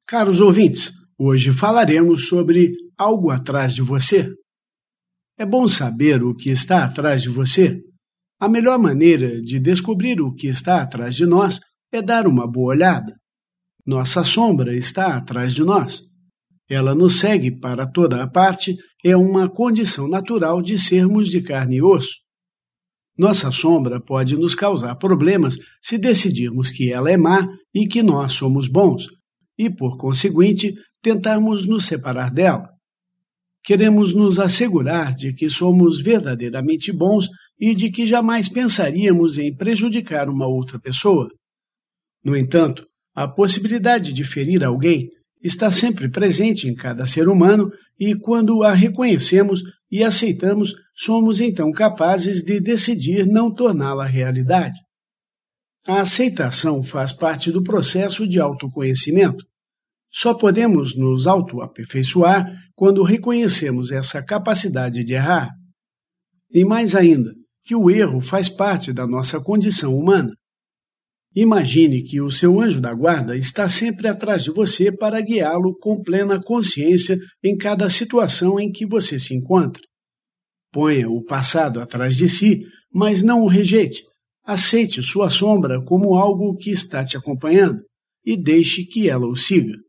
Caros ouvintes, hoje falaremos sobre algo atrás de você. É bom saber o que está atrás de você. A melhor maneira de descobrir o que está atrás de nós é dar uma boa olhada. Nossa sombra está atrás de nós. Ela nos segue para toda a parte, é uma condição natural de sermos de carne e osso. Nossa sombra pode nos causar problemas se decidirmos que ela é má e que nós somos bons, e, por conseguinte, tentarmos nos separar dela. Queremos nos assegurar de que somos verdadeiramente bons e de que jamais pensaríamos em prejudicar uma outra pessoa. No entanto, a possibilidade de ferir alguém está sempre presente em cada ser humano e, quando a reconhecemos e aceitamos, somos então capazes de decidir não torná-la realidade. A aceitação faz parte do processo de autoconhecimento. Só podemos nos autoaperfeiçoar quando reconhecemos essa capacidade de errar. E mais ainda, que o erro faz parte da nossa condição humana. Imagine que o seu anjo da guarda está sempre atrás de você para guiá-lo com plena consciência em cada situação em que você se encontra. Ponha o passado atrás de si, mas não o rejeite. Aceite sua sombra como algo que está te acompanhando e deixe que ela o siga.